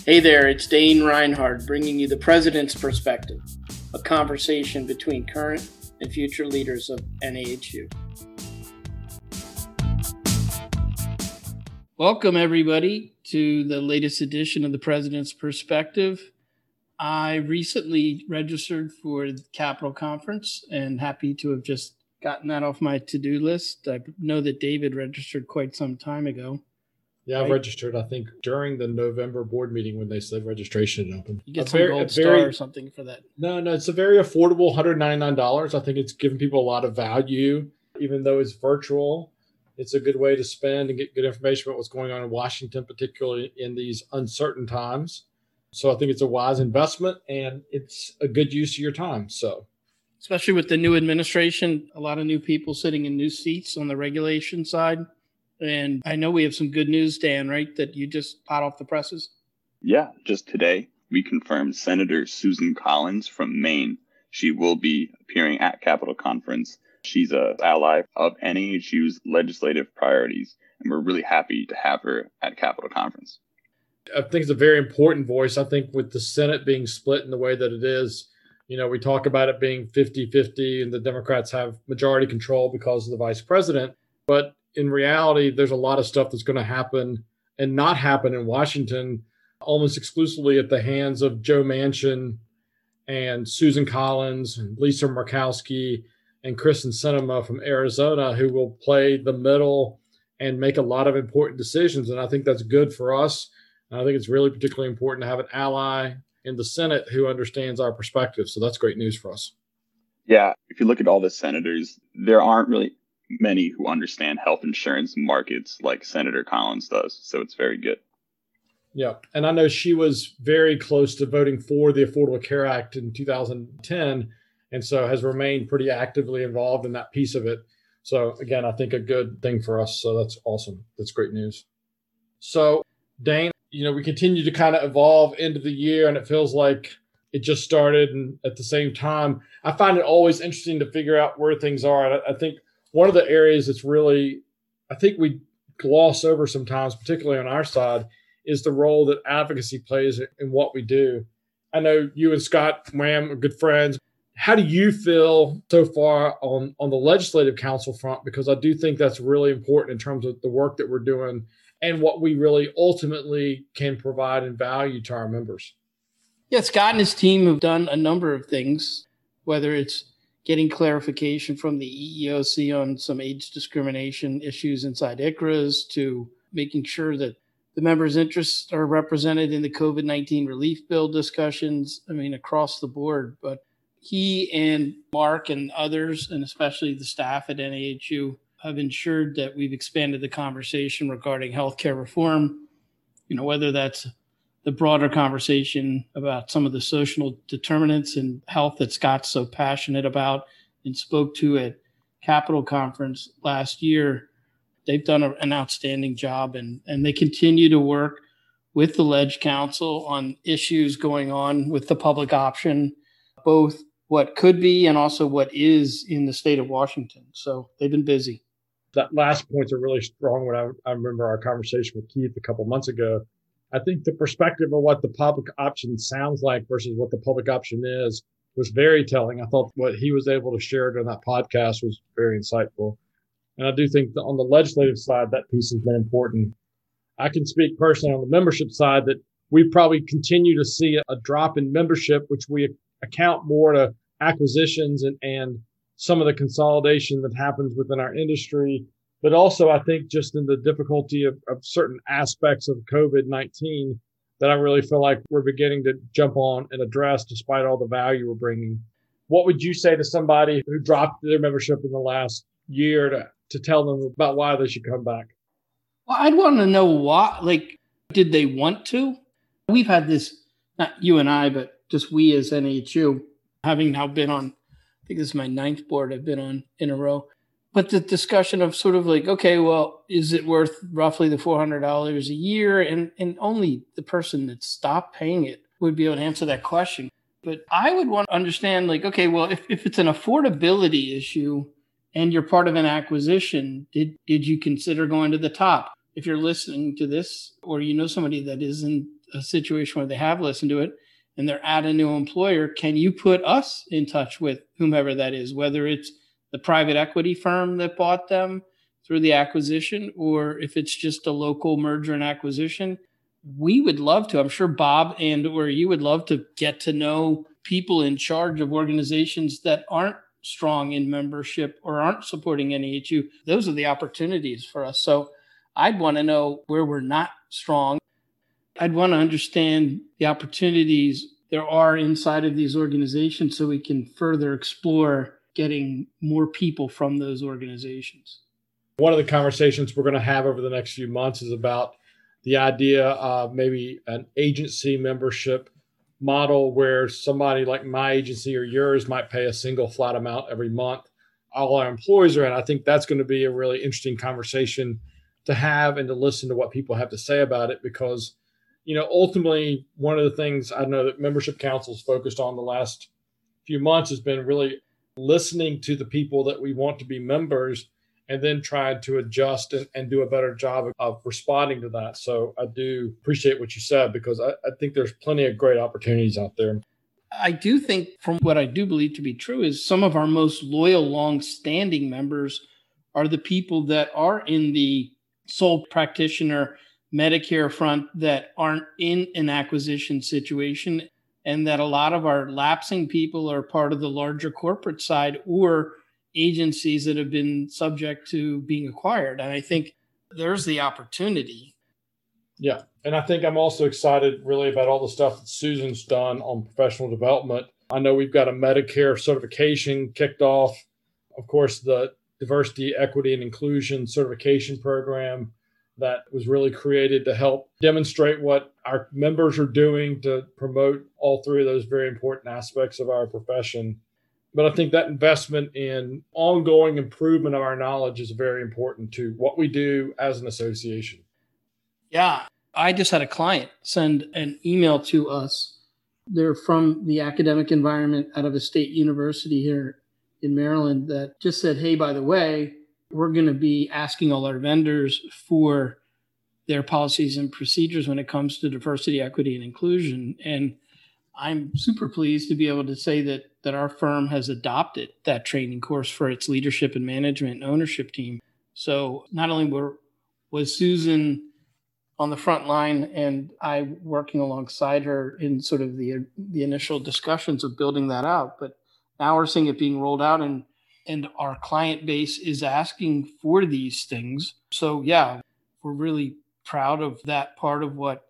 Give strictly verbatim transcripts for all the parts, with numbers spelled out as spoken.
Hey there, it's Dane Reinhardt bringing you the President's Perspective, a conversation between current and future leaders of N A H U. Welcome, everybody, to the latest edition of the President's Perspective. I recently registered for the Capitol Conference and happy to have just gotten that off my to-do list. I know that David registered quite some time ago. Yeah, I registered, I think, during the November board meeting when they said registration had opened. You get a some very, gold very, star or something for that. No, no, it's a very affordable one hundred ninety-nine dollars. I think it's giving people a lot of value, even though it's virtual. It's a good way to spend and get good information about what's going on in Washington, particularly in these uncertain times. So I think it's a wise investment and it's a good use of your time. So, especially with the new administration, a lot of new people sitting in new seats on the regulation side. And I know we have some good news, Dan, right, that you just hot off the presses? Yeah, just today, we confirmed Senator Susan Collins from Maine. She will be appearing at Capitol Conference. She's an ally of N A H U's legislative priorities, and we're really happy to have her at Capitol Conference. I think it's a very important voice. I think with the Senate being split in the way that it is, you know, we talk about it being fifty-fifty and the Democrats have majority control because of the vice president. But in reality, there's a lot of stuff that's going to happen and not happen in Washington almost exclusively at the hands of Joe Manchin and Susan Collins and Lisa Murkowski and Kristen Sinema from Arizona, who will play the middle and make a lot of important decisions. And I think that's good for us. And I think it's really particularly important to have an ally in the Senate who understands our perspective. So that's great news for us. Yeah, if you look at all the senators, there aren't really many who understand health insurance markets like Senator Collins does. So it's very good. Yeah. And I know she was very close to voting for the Affordable Care Act in two thousand ten, and so has remained pretty actively involved in that piece of it. So again, I think a good thing for us. So that's awesome. That's great news. So Dane, you know, we continue to kind of evolve into the year, and it feels like it just started. And at the same time, I find it always interesting to figure out where things are. And I, I think one of the areas that's really, I think we gloss over sometimes, particularly on our side, is the role that advocacy plays in what we do. I know you and Scott Wham are good friends. How do you feel so far on, on the legislative council front? Because I do think that's really important in terms of the work that we're doing and what we really ultimately can provide and value to our members. Yeah, Scott and his team have done a number of things, whether it's getting clarification from the E E O C on some age discrimination issues inside I C R A S, to making sure that the members' interests are represented in the COVID nineteen relief bill discussions, I mean, across the board. But he and Mark and others, and especially the staff at N A H U, have ensured that we've expanded the conversation regarding healthcare reform, you know, whether that's the broader conversation about some of the social determinants in health that Scott's so passionate about and spoke to at Capitol Conference last year. They've done a, an outstanding job, and, and they continue to work with the Ledge Council on issues going on with the public option, both what could be and also what is in the state of Washington. So they've been busy. That last point's a really strong one. I, I remember our conversation with Keith a couple months ago. I think the perspective of what the public option sounds like versus what the public option is was very telling. I thought what he was able to share during that podcast was very insightful. And I do think that on the legislative side, that piece has been important. I can speak personally on the membership side that we probably continue to see a drop in membership, which we account more to acquisitions and, and some of the consolidation that happens within our industry. But also, I think just in the difficulty of, of certain aspects of COVID nineteen that I really feel like we're beginning to jump on and address despite all the value we're bringing. What would you say to somebody who dropped their membership in the last year to, to tell them about why they should come back? Well, I'd want to know why. Like, did they want to? We've had this, not you and I, but just we as N A H U, having now been on, I think this is my ninth board I've been on in a row. But the discussion of sort of like, okay, well, is it worth roughly the four hundred dollars a year? And and only the person that stopped paying it would be able to answer that question. But I would want to understand, like, okay, well, if, if it's an affordability issue and you're part of an acquisition, did did you consider going to the top? If you're listening to this or you know somebody that is in a situation where they have listened to it and they're at a new employer, can you put us in touch with whomever that is, whether it's the private equity firm that bought them through the acquisition, or if it's just a local merger and acquisition? We would love to. I'm sure Bob and or you would love to get to know people in charge of organizations that aren't strong in membership or aren't supporting N A H U. Those are the opportunities for us. So I'd want to know where we're not strong. I'd want to understand the opportunities there are inside of these organizations so we can further explore getting more people from those organizations. One of the conversations we're going to have over the next few months is about the idea of maybe an agency membership model where somebody like my agency or yours might pay a single flat amount every month. All our employees are in. I think that's going to be a really interesting conversation to have and to listen to what people have to say about it, because, you know, ultimately, one of the things I know that Membership Council's focused on the last few months has been really listening to the people that we want to be members and then trying to adjust and, and do a better job of, of responding to that. So I do appreciate what you said, because I, I think there's plenty of great opportunities out there. I do think, from what I do believe to be true, is some of our most loyal, long-standing members are the people that are in the sole practitioner Medicare front that aren't in an acquisition situation, and that a lot of our lapsing people are part of the larger corporate side or agencies that have been subject to being acquired. And I think there's the opportunity. Yeah. And I think I'm also excited really about all the stuff that Susan's done on professional development. I know we've got a Medicare certification kicked off. Of course, the Diversity, Equity, and Inclusion certification program that was really created to help demonstrate what our members are doing to promote all three of those very important aspects of our profession. But I think that investment in ongoing improvement of our knowledge is very important to what we do as an association. Yeah. I just had a client send an email to us. They're from the academic environment out of a state university here in Maryland that just said, hey, by the way, we're going to be asking all our vendors for their policies and procedures when it comes to diversity, equity, and inclusion. And I'm super pleased to be able to say that that our firm has adopted that training course for its leadership and management and ownership team. So not only were was Susan on the front line and I working alongside her in sort of the the initial discussions of building that out, but now we're seeing it being rolled out, and and our client base is asking for these things. So yeah, we're really proud of that part of what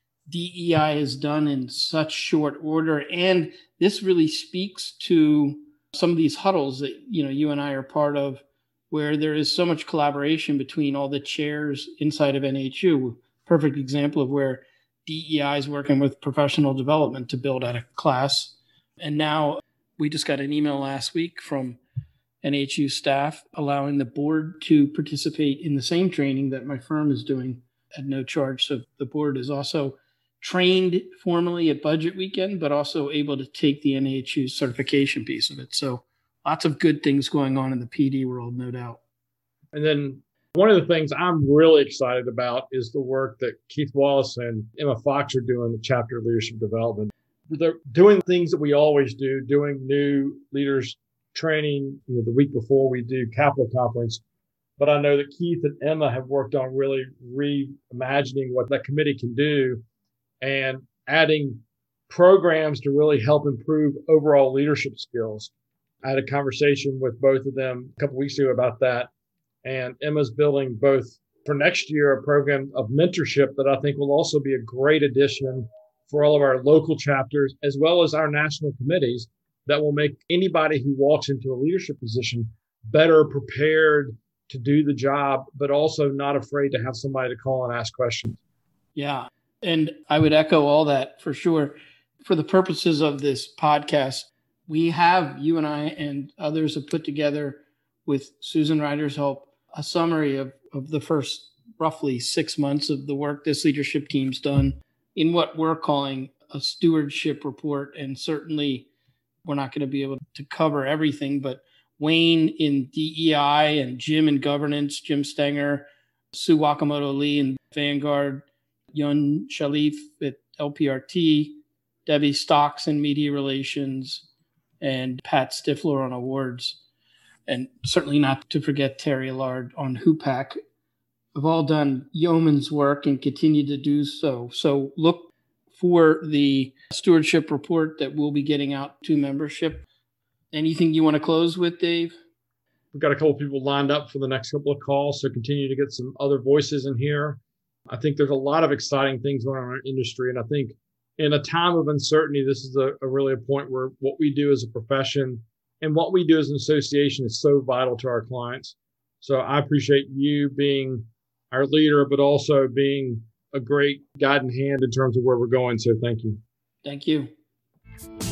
D E I has done in such short order. And this really speaks to some of these huddles that, you know, you and I are part of, where there is so much collaboration between all the chairs inside of N H U. Perfect example of where D E I is working with professional development to build out a class. And now we just got an email last week from N H U staff allowing the board to participate in the same training that my firm is doing at no charge. So the board is also trained formally at budget weekend, but also able to take the N A H U certification piece of it. So lots of good things going on in the P D world, no doubt. And then one of the things I'm really excited about is the work that Keith Wallace and Emma Fox are doing, the chapter of leadership development. They're doing things that we always do, doing new leaders training, you know, the week before we do Capital Conference. But I know that Keith and Emma have worked on really reimagining what that committee can do and adding programs to really help improve overall leadership skills. I had a conversation with both of them a couple weeks ago about that. And Emma's building both for next year a program of mentorship that I think will also be a great addition for all of our local chapters, as well as our national committees, that will make anybody who walks into a leadership position better prepared to do the job, but also not afraid to have somebody to call and ask questions. Yeah. And I would echo all that for sure. For the purposes of this podcast, we have, you and I and others have put together with Susan Ryder's help, a summary of, of the first roughly six months of the work this leadership team's done in what we're calling a stewardship report. And certainly we're not going to be able to cover everything, but Wayne in D E I and Jim in governance, Jim Stenger, Sue Wakamoto Lee in Vanguard, Yun Shalif at L P R T, Debbie Stocks in media relations, and Pat Stifler on awards. And certainly not to forget Terry Allard on HooPac. Have all done yeoman's work and continue to do so. So look for the stewardship report that we'll be getting out to membership. Anything you want to close with, Dave? We've got a couple of people lined up for the next couple of calls, so continue to get some other voices in here. I think there's a lot of exciting things going on in our industry, and I think in a time of uncertainty, this is a, a really a point where what we do as a profession and what we do as an association is so vital to our clients. So I appreciate you being our leader, but also being a great guiding hand in terms of where we're going. So thank you. Thank you.